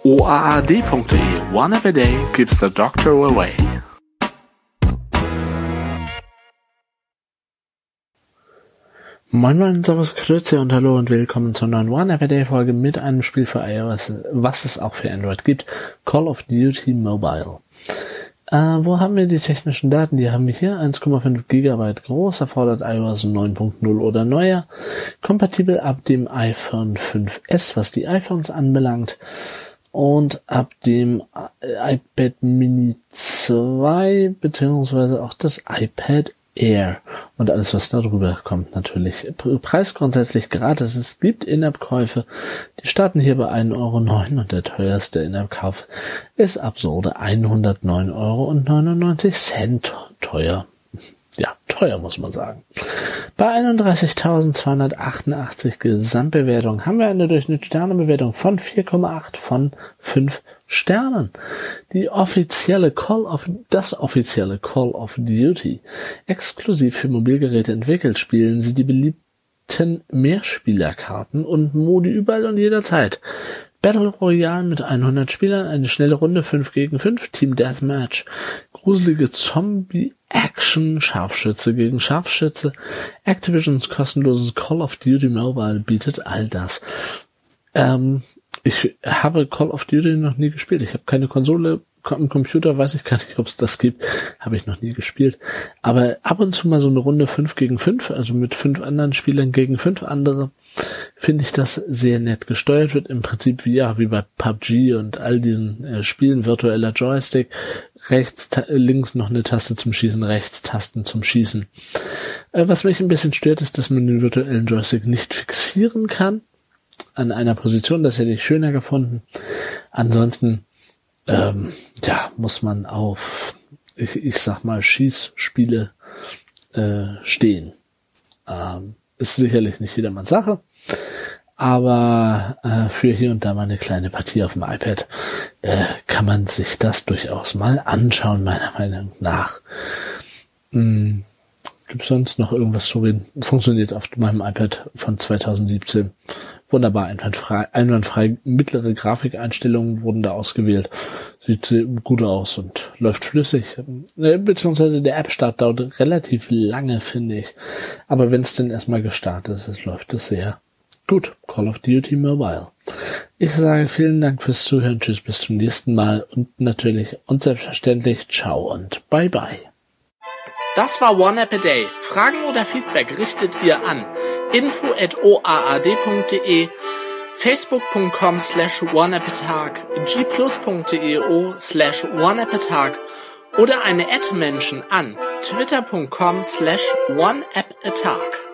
OAAD.de. One app a day keeps the doctor away. Moin Moin, Servus, Grüße und hallo und willkommen zur neuen One App a Day Folge mit einem Spiel für iOS, was es auch für Android gibt. Call of Duty Mobile. Wo haben wir die technischen Daten? Die haben wir hier. 1,5 GB groß, erfordert iOS 9.0 oder neuer. Kompatibel ab dem iPhone 5S, was die iPhones anbelangt. Und ab dem iPad Mini 2, beziehungsweise auch das iPad Air. Und alles, was da drüber kommt, natürlich. Preis grundsätzlich gratis. Es gibt In-App-Käufe. Die starten hier bei 1,09 € und der teuerste In-App-Kauf ist absurde 109,99 € teuer. Ja, teuer muss man sagen. Bei 31.288 Gesamtbewertungen haben wir eine Durchschnittssternebewertung von 4,8 von 5 Sternen. Das offizielle Call of Duty, exklusiv für Mobilgeräte entwickelt, spielen sie die beliebten Mehrspielerkarten und Modi überall und jederzeit. Battle Royale mit 100 Spielern, eine schnelle Runde 5 gegen 5, Team Deathmatch, gruselige Zombie-Action, Scharfschütze gegen Scharfschütze. Activisions kostenloses Call of Duty Mobile bietet all das. Ich habe Call of Duty noch nie gespielt. Ich habe keine Konsole. Im Computer weiß ich gar nicht, ob es das gibt. Habe ich noch nie gespielt. Aber ab und zu mal so eine Runde 5 gegen 5, also mit 5 anderen Spielern gegen 5 andere, finde ich das sehr nett. Gesteuert wird im Prinzip wie bei PUBG und all diesen Spielen, virtueller Joystick, rechts, links noch eine Taste zum Schießen, rechts Tasten zum Schießen. Was mich ein bisschen stört, ist, dass man den virtuellen Joystick nicht fixieren kann an einer Position. Das hätte ich schöner gefunden. Ansonsten muss man auf, ich sag mal, Schießspiele stehen. Ist sicherlich nicht jedermanns Sache, aber für hier und da mal eine kleine Partie auf dem iPad kann man sich das durchaus mal anschauen, meiner Meinung nach. Gibt es sonst noch irgendwas zu reden? Funktioniert auf meinem iPad von 2017 wunderbar, einwandfrei. Mittlere Grafikeinstellungen wurden da ausgewählt. Sieht gut aus und läuft flüssig. Beziehungsweise der App-Start dauert relativ lange, finde ich. Aber wenn es denn erstmal gestartet ist, läuft es sehr gut. Call of Duty Mobile. Ich sage vielen Dank fürs Zuhören. Tschüss, bis zum nächsten Mal. Und natürlich und selbstverständlich ciao und bye bye. Das war One App a Day. Fragen oder Feedback richtet ihr an info@oaad.de, facebook.com/oneappatag, gplus.deo/oneappatag oder eine @Menschen an twitter.com/oneappatag.